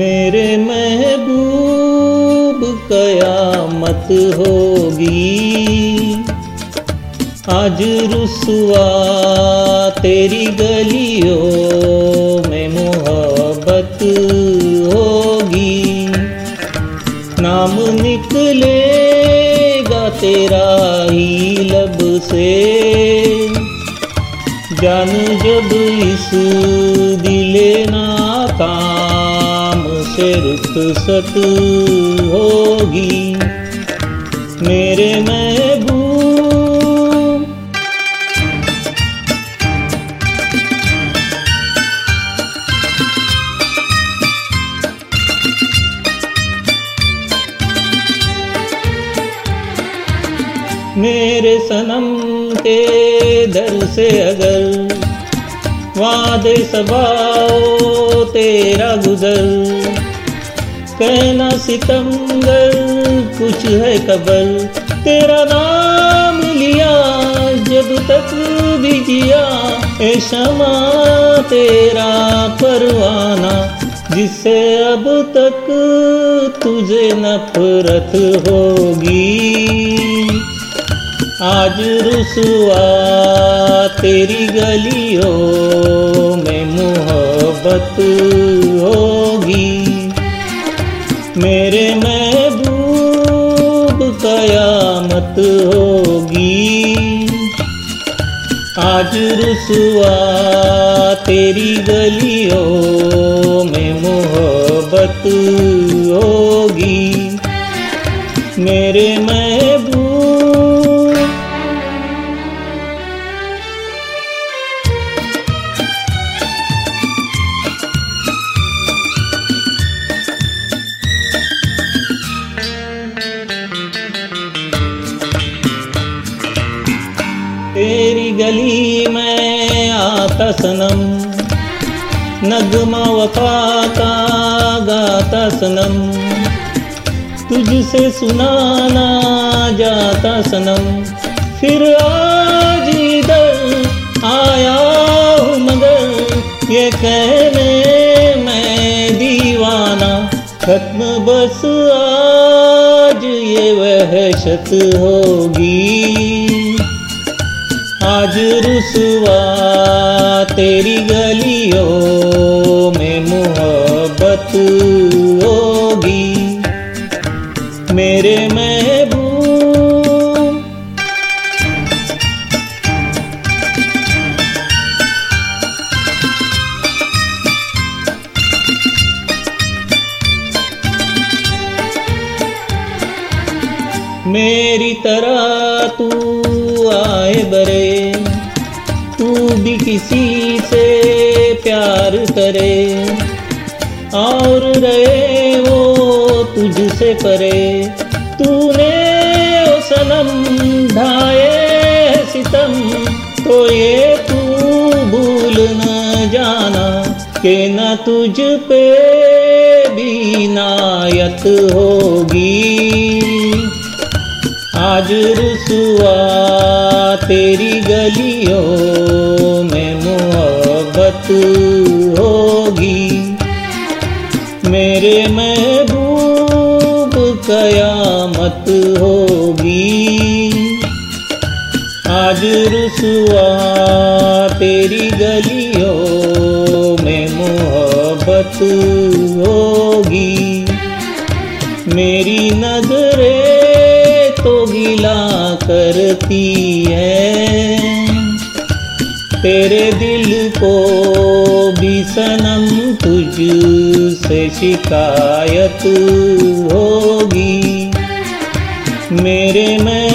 मेरे महबूब कयामत होगी, आज रुसवा तेरी गलियों में मोहब्बत होगी। नाम निकलेगा तेरा ही लब से, जान जब इस दिले नाकाम से रुखसत होगी। मेरे महबूब मेरे सनम के दर से अगर वादे सबाओ तेरा गुजर, कहना सितमगर कुछ है कबल। तेरा नाम लिया जब तक भी जिया, ए शमा तेरा परवाना, जिससे अब तक तुझे नफरत होगी। आज रुसवा तेरी गलियों में मोहब्बत होगी। मेरे महबूब कयामत होगी, आज रुसवा तेरी गलियों में मोहब्बत होगी। मेरे महबूब तेरी गली में आता सनम, नगमा वफा का गाता सनम, तुझसे सुनाना जाता सनम। फिर आज इधर आया हूँ मगर ये कहने मैं दीवाना, खत्म बस आज ये वहशत होगी। आज रुसवा तेरी गलियों में मोहब्बत होगी। मेरे महबूब मेरी तरह तू आए बरे, तू भी किसी से प्यार करे, और रहे वो तुझसे परे। तूने ओ सनम ढाए सितम, तो ये तू भूल न जाना कि न तुझ पे भी नायत होगी। आज रुसवा तेरी गलियों में मोहब्बत होगी। मेरे महबूब कयामत होगी, आज रुसवा तेरी गलियों में मोहब्बत होगी। मेरी नजरें तो गिला करती है, तेरे दिल को भी सनम तुझसे शिकायत होगी। मेरे में